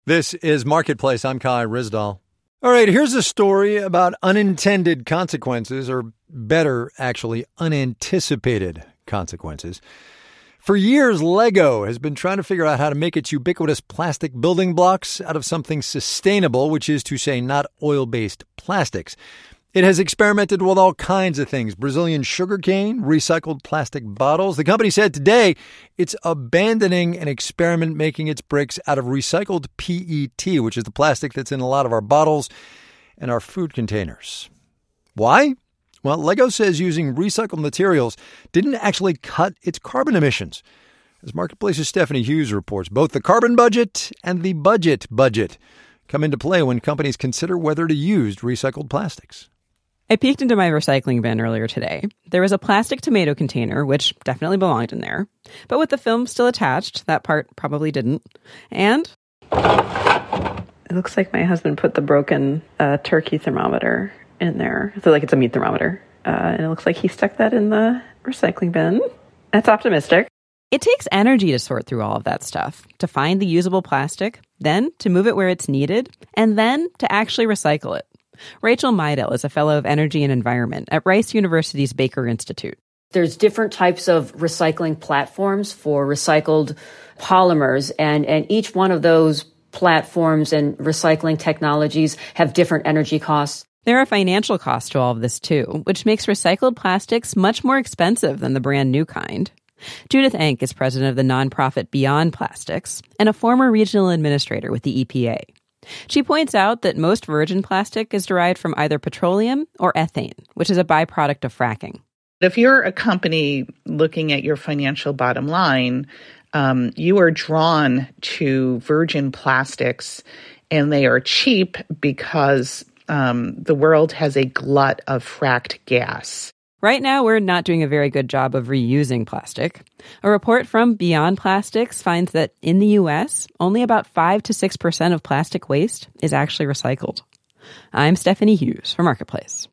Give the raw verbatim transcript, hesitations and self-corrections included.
This is Marketplace. I'm Kai Ryssdal. All right, here's a story about unintended consequences, or better, actually, unanticipated consequences. For years, Lego has been trying to figure out how to make its ubiquitous plastic building blocks out of something sustainable, which is to say not oil-based plastics. It has experimented with all kinds of things: Brazilian sugarcane, recycled plastic bottles. The company said today it's abandoning an experiment making its bricks out of recycled P E T, which is the plastic that's in a lot of our bottles and our food containers. Why? Well, Lego says using recycled materials didn't actually cut its carbon emissions. As Marketplace's Stephanie Hughes reports, both the carbon budget and the budget budget come into play when companies consider whether to use recycled plastics. I peeked into my recycling bin earlier today. There was a plastic tomato container, which definitely belonged in there. But with the film still attached, that part probably didn't. And it looks like my husband put the broken uh, turkey thermometer in there. So like it's a meat thermometer. Uh, and it looks like he stuck that in the recycling bin. That's optimistic. It takes energy to sort through all of that stuff, to find the usable plastic, then to move it where it's needed, and then to actually recycle it. Rachel Meidel is a fellow of energy and environment at Rice University's Baker Institute. There's different types of recycling platforms for recycled polymers, and, and each one of those platforms and recycling technologies have different energy costs. There are financial costs to all of this, too, which makes recycled plastics much more expensive than the brand new kind. Judith Enck is president of the nonprofit Beyond Plastics and a former regional administrator with the E P A. She points out that most virgin plastic is derived from either petroleum or ethane, which is a byproduct of fracking. If you're a company looking at your financial bottom line, um, you are drawn to virgin plastics, and they are cheap because um, the world has a glut of fracked gas. Right now, we're not doing a very good job of reusing plastic. A report from Beyond Plastics finds that in the U S, only about five to six percent of plastic waste is actually recycled. I'm Stephanie Hughes for Marketplace.